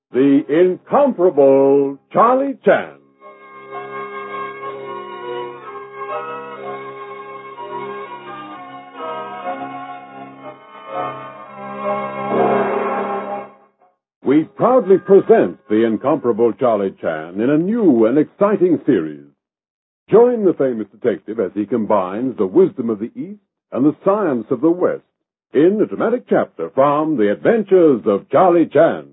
the incomparable Charlie Chan. We proudly present the incomparable Charlie Chan in a new and exciting series. Join the famous detective as he combines the wisdom of the East and the science of the West in a dramatic chapter from The Adventures of Charlie Chan.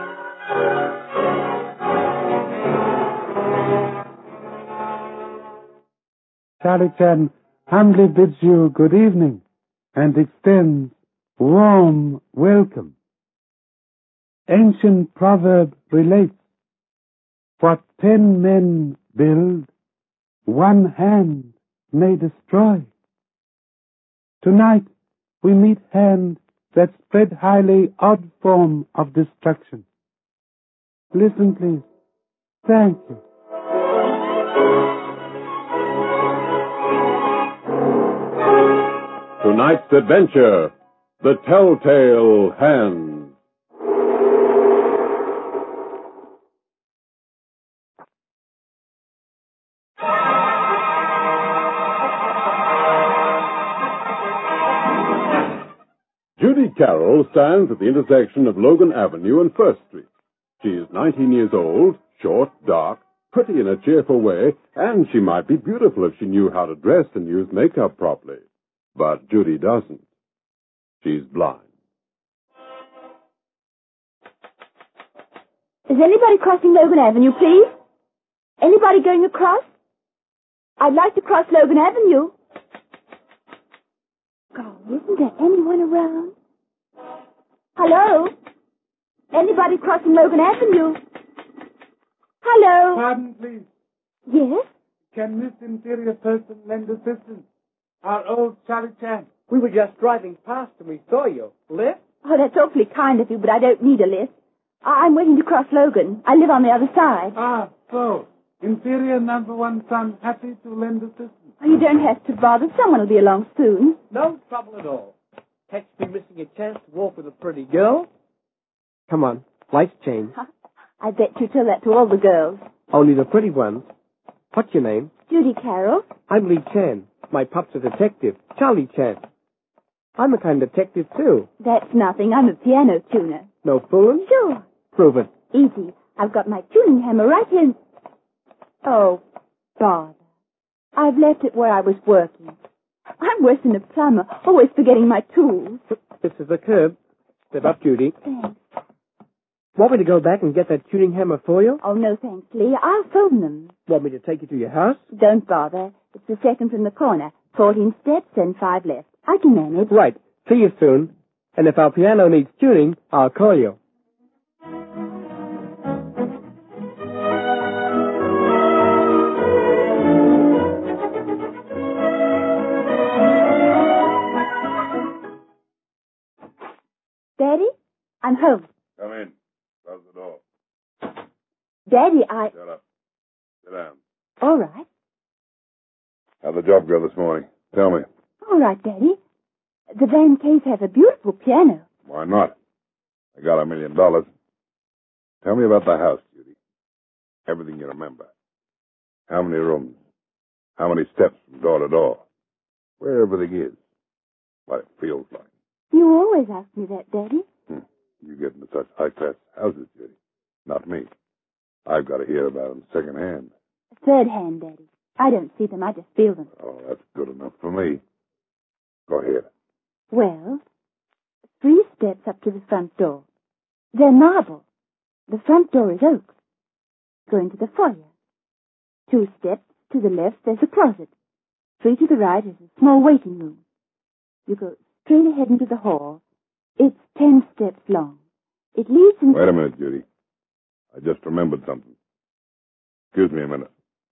Charlie Chan humbly bids you good evening and extends warm welcome. Ancient proverb relates, what 10 men build, 1 hand may destroy. Tonight we meet hand that spread highly odd form of destruction. Listen, please. Thank you. Tonight's adventure, The Telltale Hand. Judy Carroll stands at the intersection of Logan Avenue and First Street. She is 19 years old, short, dark, pretty in a cheerful way, and she might be beautiful if she knew how to dress and use makeup properly. But Judy doesn't. She's blind. Is anybody crossing Logan Avenue, please? Anybody going across? I'd like to cross Logan Avenue. God, isn't there anyone around? Hello? Anybody crossing Logan Avenue? Hello? Pardon, please. Yes? Can this inferior person lend assistance? Our old Charlie Chan. We were just driving past and we saw you. Lift? Oh, that's awfully kind of you, but I don't need a lift. I'm waiting to cross Logan. I live on the other side. Ah, so. Inferior number 1 son happy to lend assistance. Oh, you don't have to bother. Someone will be along soon. No trouble at all. Catch me missing a chance to walk with a pretty girl? Come on, life's changed. I bet you tell that to all the girls. Only the pretty ones. What's your name? Judy Carroll. I'm Lee Chan. My pup's a detective, Charlie Chan. I'm a kind of detective, too. That's nothing. I'm a piano tuner. No fooling? Sure. Prove it. Easy. I've got my tuning hammer right in. Oh, bother. I've left it where I was working. I'm worse than a plumber, always forgetting my tools. This is the curb. Step up, Judy. Thanks. Want me to go back and get that tuning hammer for you? Oh, no, thanks, Lee. I'll phone them. Want me to take you to your house? Don't bother. It's the second from the corner. 14 steps and 5 left. I can manage. Right. See you soon. And if our piano needs tuning, I'll call you. Daddy, I'm home. Come in. Close the door. Daddy, Shut up. Sit down. All right. How'd the job go this morning? Tell me. All right, Daddy. The Van Case has a beautiful piano. Why not? I got $1 million. Tell me about the house, Judy. Everything you remember. How many rooms? How many steps from door to door? Where everything is. What it feels like. You always ask me that, Daddy. You get into such high-class houses, Judy. Not me. I've got to hear about them secondhand. Third hand, Daddy. I don't see them. I just feel them. Oh, that's good enough for me. Go ahead. Well, 3 steps up to the front door. They're marble. The front door is oak. Go into the foyer. 2 steps to the left, there's a closet. 3 to the right is a small waiting room. You go straight ahead into the hall. It's 10 steps long. It leads into... Wait a minute, Judy. I just remembered something. Excuse me a minute.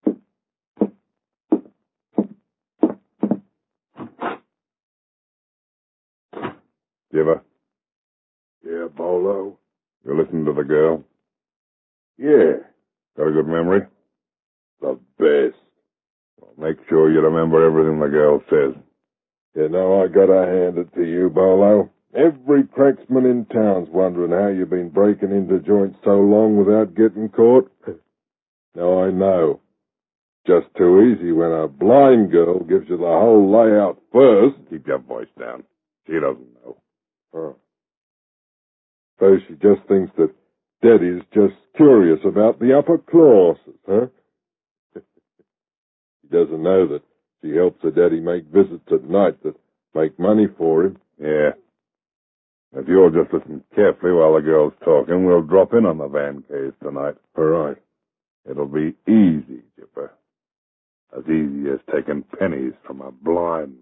Giver? Yeah, Bolo? You listen to the girl? Yeah. Got a good memory? The best. Well, make sure you remember everything the girl says. You know I gotta hand it to you, Bolo. Every cracksman in town's wondering how you've been breaking into joints so long without getting caught. Now I know. Just too easy when a blind girl gives you the whole layout first. Keep your voice down. She doesn't know. Oh. So she just thinks that Daddy's just curious about the upper classes, huh? She doesn't know that she helps her daddy make visits at night that make money for him. Yeah. If you'll just listen carefully while the girl's talking, we'll drop in on the Van Case tonight. All right. It'll be easy, Jipper. As easy as taking pennies from a blind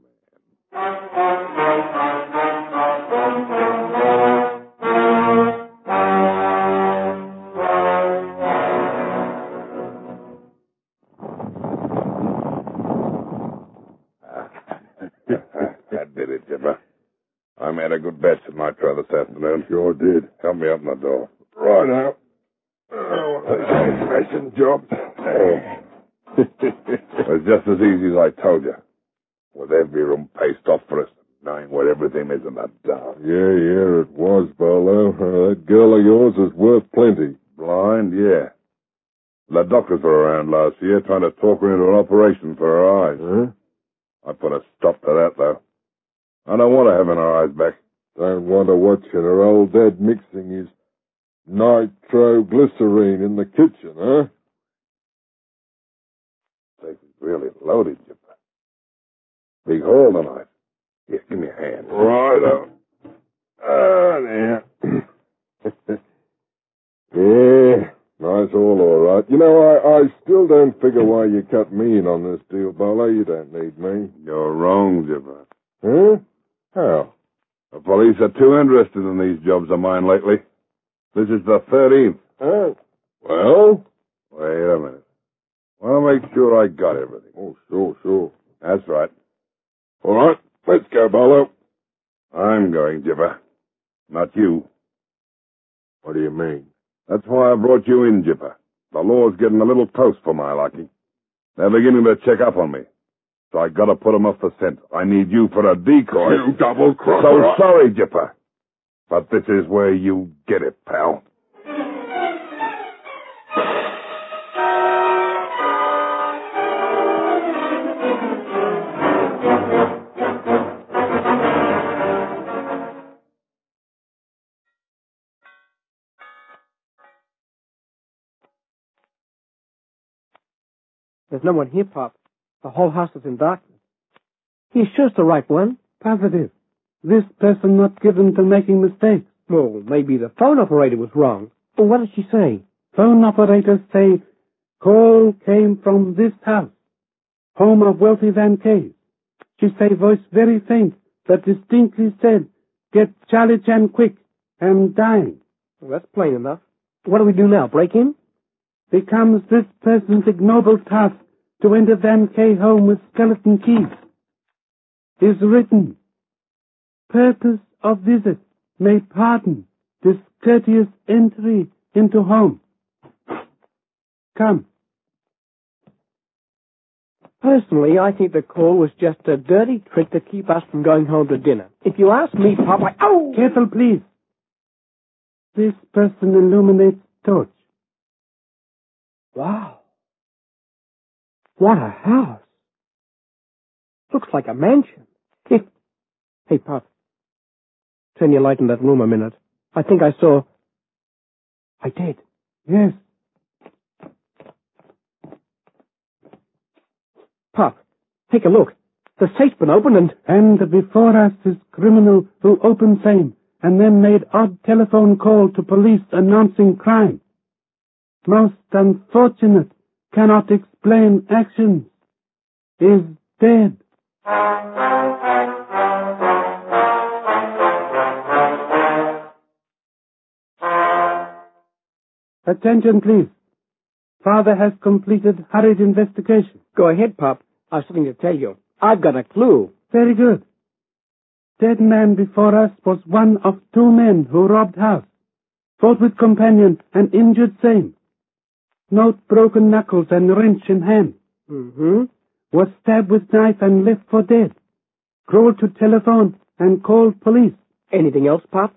That did it, Jipper. I made a good batch of nitro this afternoon. Sure did. Help me open the door. Right now. One of these fashion jobs. It was just as easy as I told you. With every room paced off for us, knowing where everything is in the dark. Yeah, it was, Barlow. That girl of yours is worth plenty. Blind, yeah. The doctors were around last year trying to talk her into an operation for her eyes. Huh? I put a stop to that, though. I don't want to have her eyes back. Don't want to watch her old dad mixing his nitroglycerine in the kitchen, huh? Safe is really loaded, Jipper. Big hole tonight. Here, give me a hand. Righto. There. Yeah, nice all right. You know, I still don't figure why you cut me in on this deal, Barlow. You don't need me. You're wrong, Jipper. Huh? How? The police are too interested in these jobs of mine lately. This is the 13th. Oh. Well? Wait a minute. Want to make sure I got everything. Oh, sure. That's right. All right, let's go, Barlow. I'm going, Jipper. Not you. What do you mean? That's why I brought you in, Jipper. The law's getting a little close for my liking. They're beginning to check up on me. So I gotta put 'em off the scent. I need you for a decoy. You double-crosser. So sorry, Jipper. But this is where you get it, pal. There's no one here, Pop. The whole house is in darkness. He's sure it's the right one. Positive. This person not given to making mistakes. Well, maybe the phone operator was wrong. Well, what did she say? Phone operators say, call came from this house, home of wealthy Van Case. She say voice very faint, but distinctly said, get Charlie Chan quick, am dying. Well, that's plain enough. What do we do now, break in? Becomes this person's ignoble task to enter Van K home with skeleton keys. Is written, purpose of visit may pardon discourteous entry into home. Come. Personally, I think the call was just a dirty trick to keep us from going home to dinner. If you ask me, Pop, Oh! Careful, please. This person illuminates torch. Wow. What a house. Looks like a mansion. Hey, Pop. Turn your light in that room a minute. I think I saw... I did. Yes. Pop, take a look. The safe's been opened And before us is criminal who opened same and then made odd telephone call to police announcing crime. Most unfortunate, cannot explain actions, is dead. Attention, please. Father has completed hurried investigation. Go ahead, Pop. I've something to tell you. I've got a clue. Very good. Dead man before us was one of two men who robbed house. Fought with companion and injured same. Note broken knuckles and wrench in hand. Mm-hmm. Was stabbed with knife and left for dead. Crawled to telephone and called police. Anything else, Pop?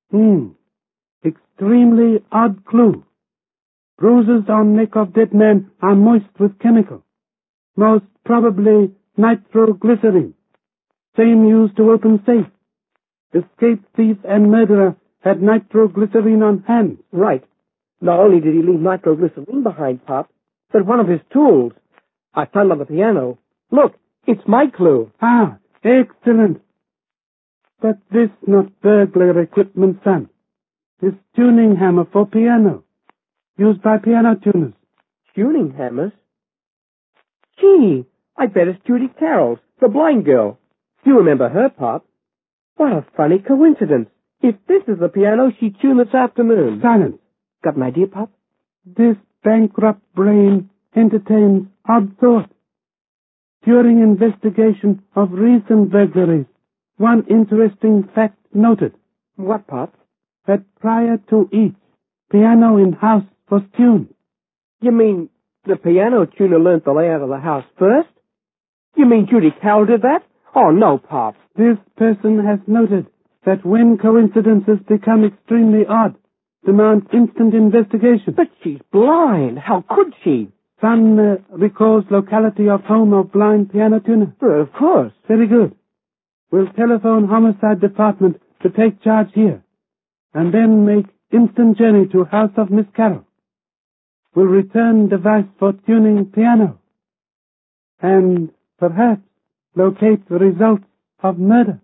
Extremely odd clue. Bruises on neck of dead man are moist with chemical. Most probably nitroglycerin. Same used to open safe. Escaped thief and murderer had nitroglycerin on hand. Right. Not only did he leave nitroglycerin behind, Pop, but one of his tools. I found on the piano. Look, it's my clue. Ah, excellent. But this not burglar equipment, son. This tuning hammer for piano, used by piano tuners. Tuning hammers? Gee, I bet it's Judy Carroll's, the blind girl. You remember her, Pop? What a funny coincidence. If this is the piano she tuned this afternoon. Silence. Got an idea, Pop? This bankrupt brain entertains odd thoughts. During investigation of recent burglaries, one interesting fact noted. What, Pop? That prior to each, piano in house was tuned. You mean the piano tuner learned the layout of the house first? You mean Judy Carroll did that? Oh, no, Pop. This person has noted that when coincidences become extremely odd, demand instant investigation. But she's blind. How could she? Son recalls locality of home of blind piano tuner. Of course. Very good. We'll telephone homicide department to take charge here, and then make instant journey to house of Miss Carroll. We'll return device for tuning piano, and perhaps locate the results of murder.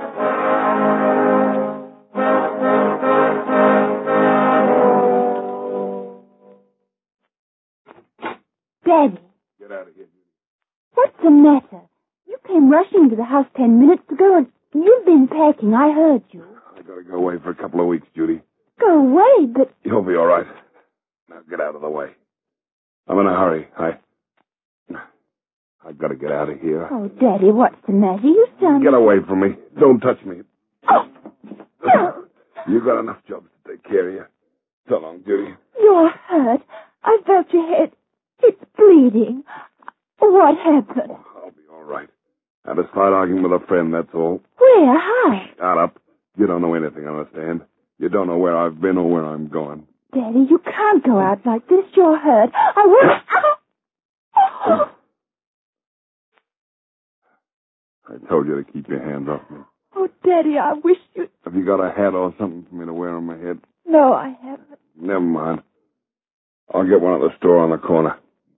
Daddy, Get out of here, Judy. what's the matter? You came rushing to the house 10 minutes ago, and you've been packing. I heard you. I gotta go away for a couple of weeks, Judy. Go away, but... You'll be all right. Now get out of the way. I'm in a hurry. I've got to get out of here. Oh, Daddy, what's the matter? You sound... Get away from me. Don't touch me. Oh, no. You've got enough jobs to take care of you. So long, Judy. You're hurt. I felt your head. It's bleeding. What happened? I'll be all right. Had a slight argument with a friend, that's all. Where? How? Shut up. You don't know anything, understand? You don't know where I've been or where I'm going. Daddy, you can't go out like this. You're hurt. I will... Oh. I told you to keep your hands off me. Oh, Daddy, I wish you... Have you got a hat or something for me to wear on my head? No, I haven't. Never mind. I'll get one at the store on the corner.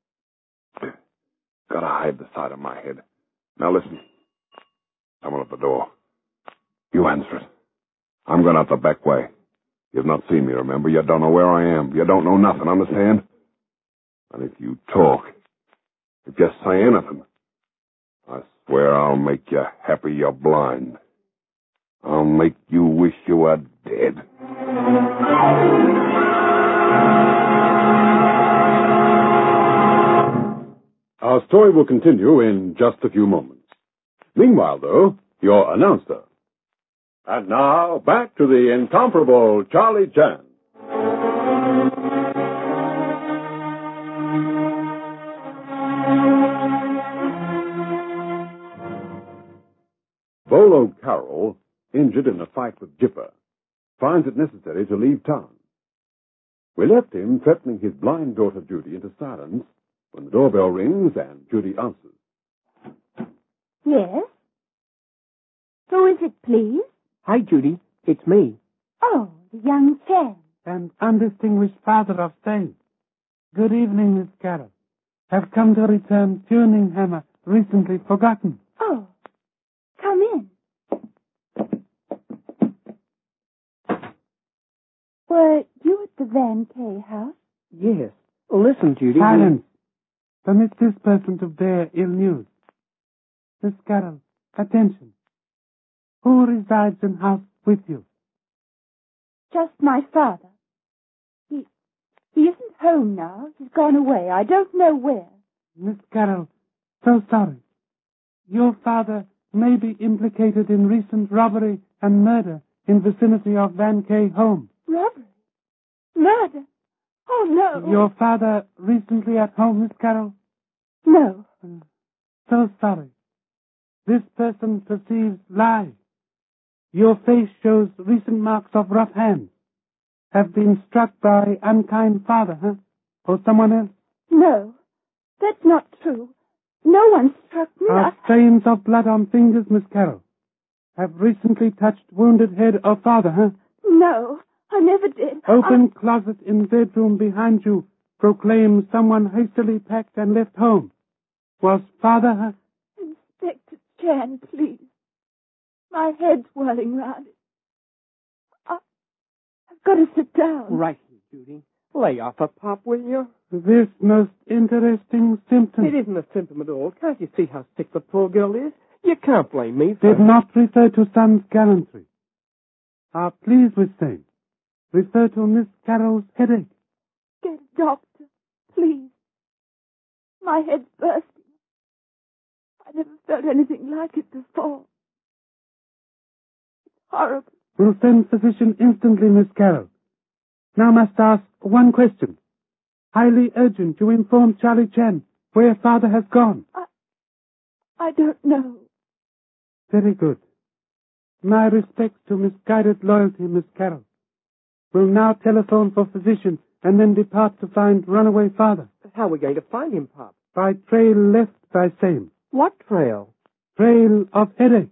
Gotta hide the side of my head. Now listen. Someone at the door. You answer it. I'm going out the back way. You've not seen me, remember? You don't know where I am. You don't know nothing, understand? And if you talk, if you say anything, I swear I'll make you happy you're blind. I'll make you wish you were dead. Our story will continue in just a few moments. Meanwhile, though, your announcer. And now, back to the incomparable Charlie Chan. Bolo Carroll, injured in a fight with Jipper, finds it necessary to leave town. We left him threatening his blind daughter Judy into silence when the doorbell rings and Judy answers. Yes? Who is it, please? Hi, Judy. It's me. Oh, the young Chan. And undistinguished father of same. Good evening, Miss Carroll. Have come to return tuning hammer recently forgotten. Oh, come in. Were you at the Van K house? Yes. Listen, Judy. Silence. Permit this person to bear ill news. Miss Carroll, attention. Who resides in house with you? Just my father. He isn't home now. He's gone away. I don't know where. Miss Carroll, so sorry. Your father may be implicated in recent robbery and murder in vicinity of Van K home. Robbery? Murder? Oh, no. Your father recently at home, Miss Carroll? No. So sorry. This person perceives lies. Your face shows recent marks of rough hands. Have been struck by unkind father, huh? Or someone else? No, that's not true. No one struck me. Are stains of blood on fingers, Miss Carroll? Have recently touched wounded head of father, huh? No, I never did. Open closet in bedroom behind you proclaims someone hastily packed and left home. Was father, huh? Inspector Chan, please. My head's whirling round. I've got to sit down. Right, Judy. Lay off a pop, will you? This most interesting symptom. It isn't a symptom at all. Can't you see how sick the poor girl is? You can't blame me for... Did not refer to son's gallantry. Are pleased with same. Refer to Miss Carroll's headache. Get a doctor, please. My head's bursting. I never felt anything like it before. It's horrible. Will send physician instantly, Miss Carroll. Now must ask one question. Highly urgent you inform Charlie Chan where father has gone. I don't know. Very good. My respects to misguided loyalty, Miss Carroll. Will now telephone for physician and then depart to find runaway father. How are we going to find him, Pop? By trail left by same. What trail? Trail of headache.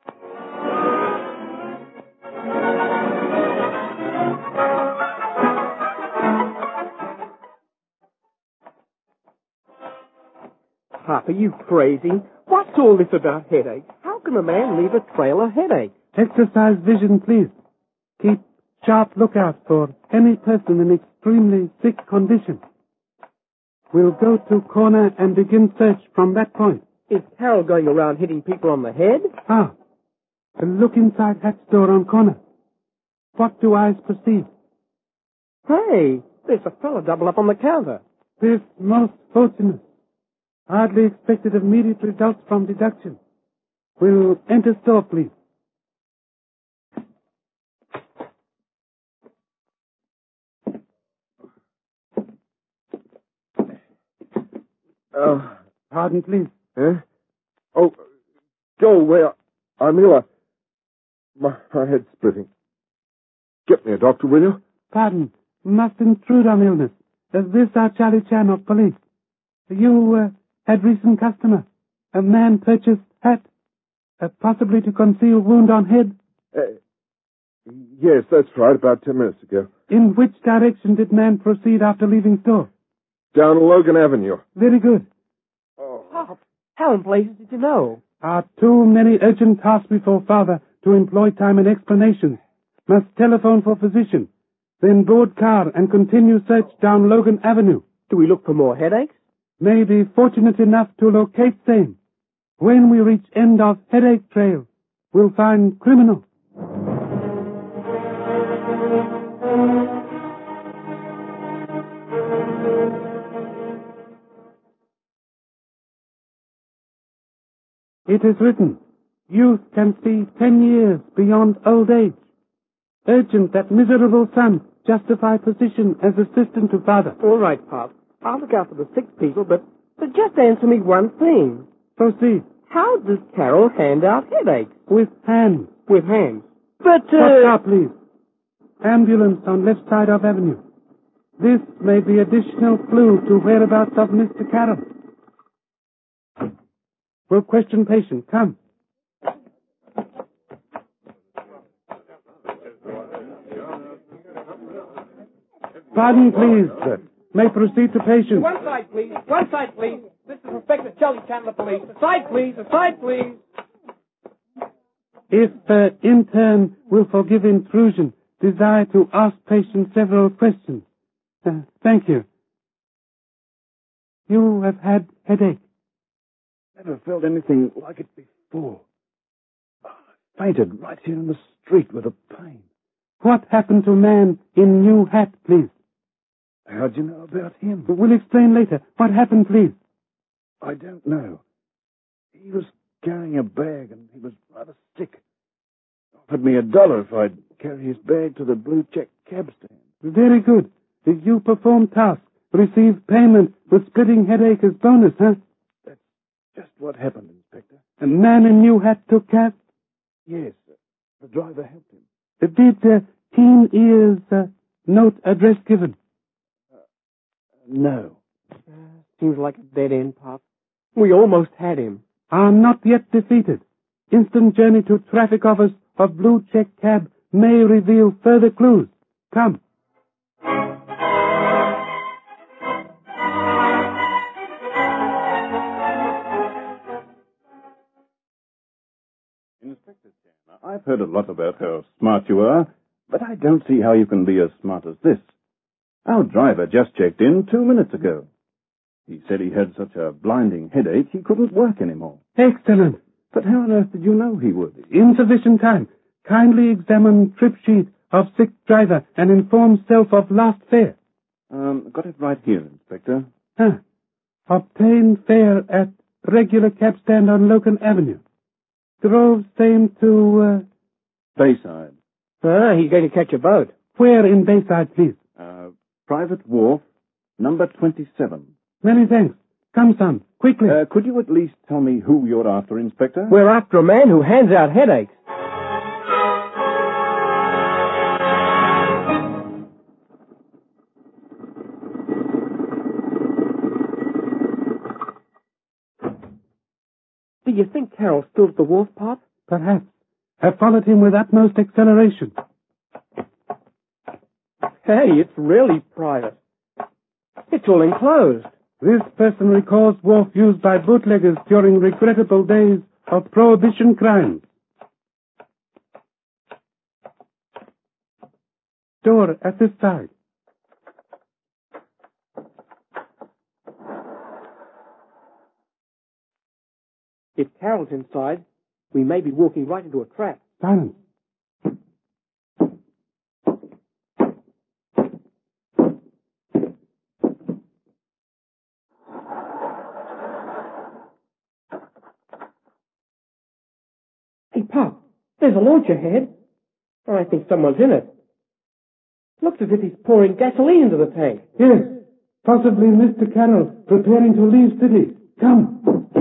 Pop, are you crazy? What's all this about headache? How can a man leave a trail of headache? Exercise vision, please. Keep sharp lookout for any person in extremely sick condition. We'll go to corner and begin search from that point. Is Carol going around hitting people on the head? Look inside hat store on corner. What do eyes perceive? Hey, there's a fella double up on the counter. This most fortunate. Hardly expected immediate results from deduction. Will enter store, please. Pardon, please. Eh? Oh, go away. I'm ill. My head's splitting. Get me a doctor, will you? Pardon. Must intrude on illness. This are Charlie Chan of police. You had recent customer. A man purchased hat. Possibly to conceal wound on head. Yes, that's right. About 10 minutes ago. In which direction did man proceed after leaving store? Down Logan Avenue. Very good. Oh. How in blazes did you know? Are too many urgent tasks before father to employ time in explanations. Must telephone for physician. Then board car and continue search down Logan Avenue. Do we look for more headaches? May be fortunate enough to locate same. When we reach end of headache trail, we'll find criminal. It is written, youth can see 10 years beyond old age. Urgent that miserable son justify position as assistant to father. All right, Pop. I'll look out for the sick people, but just answer me one thing. Proceed. How does Carol hand out headaches? With hands. With hands. But, Stop, please. Ambulance on left side of avenue. This may be additional clue to whereabouts of Mr. Carroll. We'll question patient. Come. Pardon, please. May proceed to patient. One side, please. One side, please. This is Inspector Charlie Chan of the police. Aside, please. Aside, please. If intern will forgive intrusion, desire to ask patient several questions. Thank you. You have had headache. Never felt anything like it before. I fainted right here in the street with the pain. What happened to man in new hat, please? How'd you know about him? We'll explain later. What happened, please? I don't know. He was carrying a bag and he was rather sick. Offered me $1 if I'd carry his bag to the blue check cab stand. Very good. If you perform task, receive payment with splitting headache as bonus, huh? That's just what happened, Inspector. A man in new hat took cab? Yes. The driver helped him. Did Keen Ears note address given? No. Seems like a dead end, Pop. We almost had him. Are not yet defeated. Instant journey to traffic office of blue check cab may reveal further clues. Come. Inspector Chan, I've heard a lot about how smart you are, but I don't see how you can be as smart as this. Our driver just checked in 2 minutes ago. He said he had such a blinding headache he couldn't work anymore. Excellent. But how on earth did you know he would? Insufficient time. Kindly examine trip sheet of sick driver and inform self of last fare. Got it right here, Inspector. Obtained fare at regular cab stand on Logan Avenue. Drove same to, Bayside. He's going to catch a boat. Where in Bayside, please? Private Wharf, number 27. Many thanks. Come, son, quickly. Could you at least tell me who you're after, Inspector? We're after a man who hands out headaches. Do you think Carroll's still at the wharf, Pop? Perhaps. Have followed him with utmost acceleration. Hey, it's really private. It's all enclosed. This person recalls wharf used by bootleggers during regrettable days of prohibition crimes. Door at this side. If Carroll's inside, we may be walking right into a trap. Silence. Hey, Pop, there's a launch ahead. I think someone's in it. Looks as if he's pouring gasoline into the tank. Yes, possibly Mr. Carroll preparing to leave city. Come.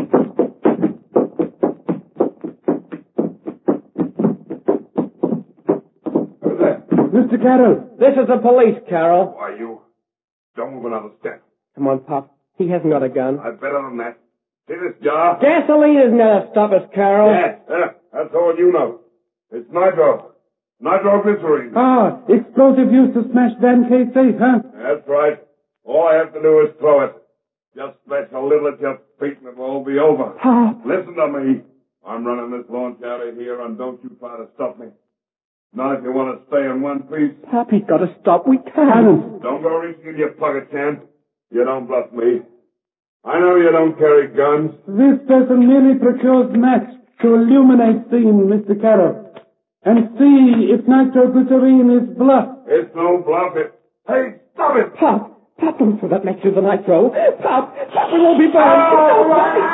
Who's that? Mr. Carroll. This is the police, Carroll. Why, you don't move another step. Come on, Pop. He hasn't got a gun. I've better than that. See this jar? Gasoline isn't going to stop us, Carroll. Yes, that's all you know. It's nitro. Nitroglycerine. Explosive used to smash Van K safe, huh? That's right. All I have to do is throw it. Just splash a little at your feet and it'll all be over. Pop. Listen to me. I'm running this launch out of here, and don't you try to stop me. Not if you want to stay in one piece. Pop, he's got to stop. We can't. Don't go reaching in your pocket, champ. You don't bluff me. I know you don't carry guns. This person merely procures match to illuminate scene, Mr. Carroll. And see if nitroglycerine is bluff. It's no bluff. Hey, stop it! Pop, don't throw that match through the nitro. Pop, we'll all be burned. Oh,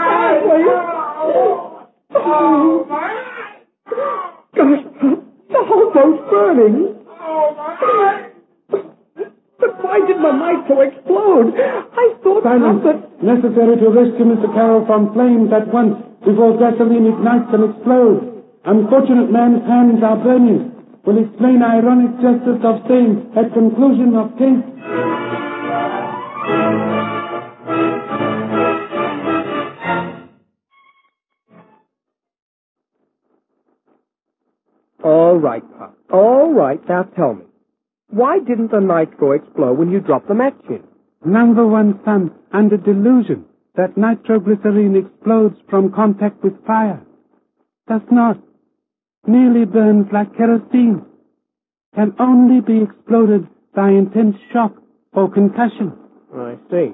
my Gosh, Pop, the whole boat's burning. But why did my nitro explode? I thought, Silence. Pop, that... Necessary to rescue Mr. Carroll from flames at once before gasoline ignites and explodes. Unfortunate man's hands are burning. Will explain ironic justice of same at conclusion of case. All right, Pop. All right, now tell me. Why didn't the nitro explode when you dropped the match in? Number one son under delusion that nitroglycerine explodes from contact with fire. Does not. Merely burns like kerosene. Can only be exploded by intense shock or concussion. I see.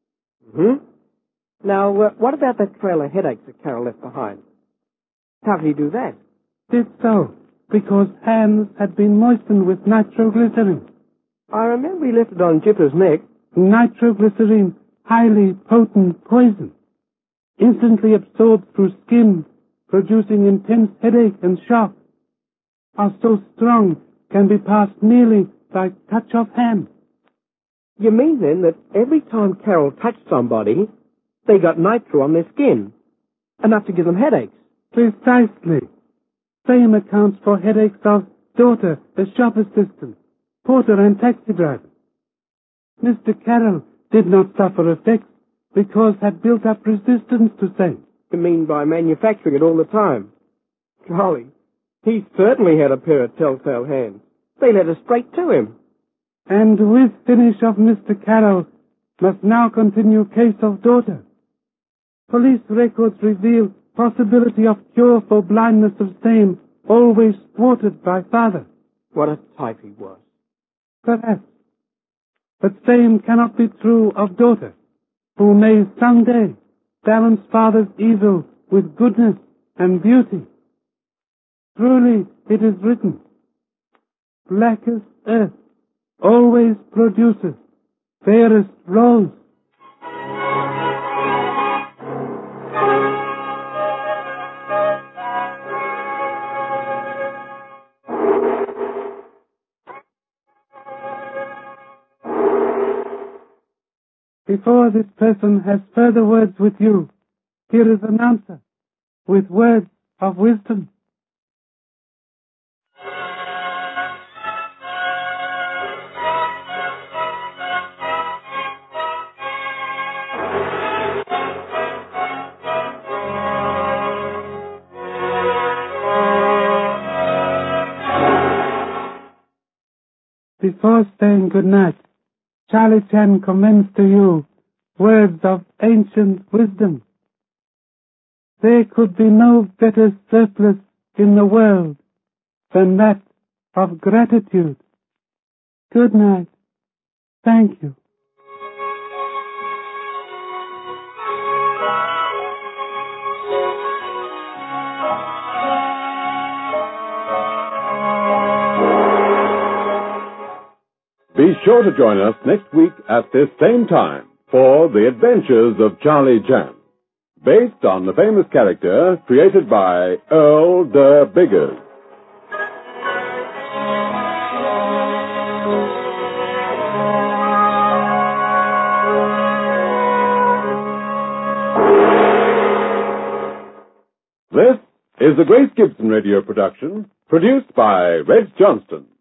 Now, what about that trail of headaches that Carroll left behind? How did he do that? Did so, because hands had been moistened with nitroglycerine. I remember he left it on Jipper's neck. Nitroglycerine, highly potent poison. Instantly absorbed through skin, producing intense headache and shock. Are so strong, can be passed merely by touch of hand. You mean, then, that every time Carroll touched somebody, they got nitro on their skin, enough to give them headaches? Precisely. same accounts for headaches of daughter, the shop assistant, porter, and taxi driver. Mr. Carroll did not suffer effects because had built up resistance to same. You mean by manufacturing it all the time? Golly, he certainly had a pair of telltale hands. They led us straight to him. And with finish of Mr. Carroll must now continue case of daughter. Police records reveal possibility of cure for blindness of same, always thwarted by father. What a type he was. Perhaps. But same cannot be true of daughter, who may someday balance father's evil with goodness and beauty. Truly it is written, blackest earth always produces fairest rose. Before this person has further words with you, here is an answer with words of wisdom. Before saying good night, Charlie Chan commends to you words of ancient wisdom. There could be no better surplus in the world than that of gratitude. Good night. Thank you. Be sure to join us next week at this same time for The Adventures of Charlie Chan, based on the famous character created by Earl de Biggers. This is the Grace Gibson radio production, produced by Reg Johnston.